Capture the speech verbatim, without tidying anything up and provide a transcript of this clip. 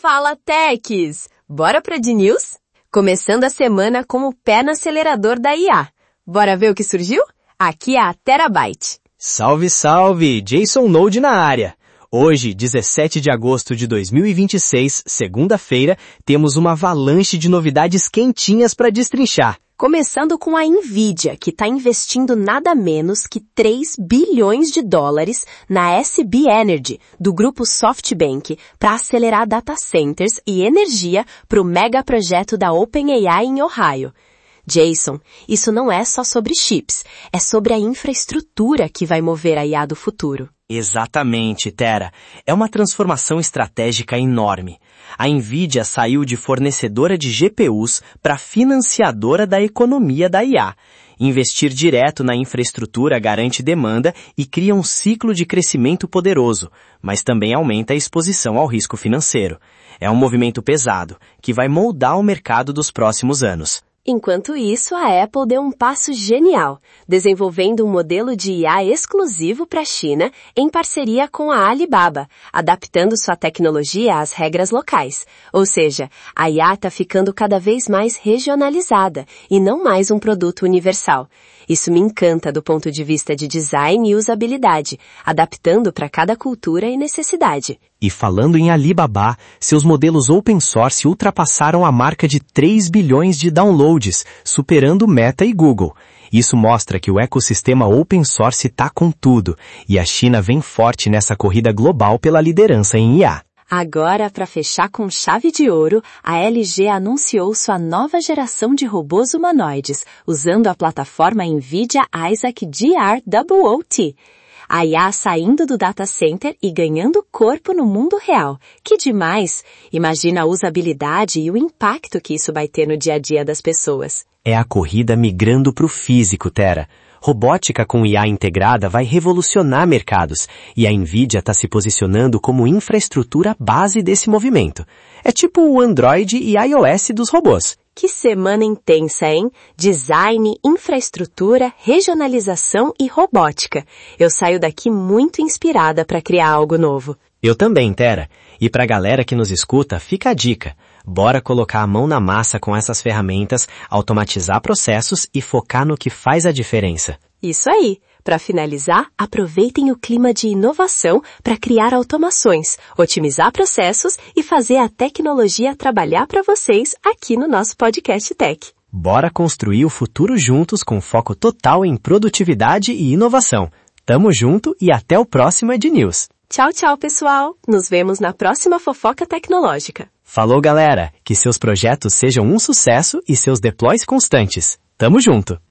Fala, Techs! Bora pra D-News? Começando a semana com o pé no acelerador da I A. Bora ver o que surgiu? Aqui é a Terabyte. Salve, salve! Jason Node na área. Hoje, dezessete de agosto de dois mil e vinte e seis, segunda-feira, temos uma avalanche de novidades quentinhas para destrinchar. Começando com a Nvidia, que está investindo nada menos que três bilhões de dólares na S B Energy, do grupo SoftBank, para acelerar data centers e energia para o mega projeto da OpenAI em Ohio. Jason, isso não é só sobre chips, é sobre a infraestrutura que vai mover a I A do futuro. Exatamente, Tera. É uma transformação estratégica enorme. A Nvidia saiu de fornecedora de G P Us para financiadora da economia da I A. Investir direto na infraestrutura garante demanda e cria um ciclo de crescimento poderoso, mas também aumenta a exposição ao risco financeiro. É um movimento pesado, que vai moldar o mercado dos próximos anos. Enquanto isso, a Apple deu um passo genial, desenvolvendo um modelo de I A exclusivo para a China em parceria com a Alibaba, adaptando sua tecnologia às regras locais. Ou seja, a I A está ficando cada vez mais regionalizada e não mais um produto universal. Isso me encanta do ponto de vista de design e usabilidade, adaptando para cada cultura e necessidade. E falando em Alibaba, seus modelos open source ultrapassaram a marca de três bilhões de downloads, superando Meta e Google. Isso mostra que o ecossistema open source está com tudo, e a China vem forte nessa corrida global pela liderança em I A. Agora, para fechar com chave de ouro, a L G anunciou sua nova geração de robôs humanoides, usando a plataforma Nvidia Isaac G R O O T. A I A saindo do data center e ganhando corpo no mundo real. Que demais! Imagina a usabilidade e o impacto que isso vai ter no dia a dia das pessoas. É a corrida migrando para o físico, Tera. Robótica com I A integrada vai revolucionar mercados, e a Nvidia está se posicionando como infraestrutura base desse movimento. É tipo o Android e iOS dos robôs. Que semana intensa, hein? Design, infraestrutura, regionalização e robótica. Eu saio daqui muito inspirada para criar algo novo. Eu também, Tera. E pra galera que nos escuta, fica a dica. Bora colocar a mão na massa com essas ferramentas, automatizar processos e focar no que faz a diferença. Isso aí. Para finalizar, aproveitem o clima de inovação para criar automações, otimizar processos e fazer a tecnologia trabalhar para vocês aqui no nosso podcast Tech. Bora construir o futuro juntos com foco total em produtividade e inovação. Tamo junto e até o próximo Ed News. Tchau, tchau, pessoal. Nos vemos na próxima fofoca tecnológica. Falou, galera. Que seus projetos sejam um sucesso e seus deploys constantes. Tamo junto.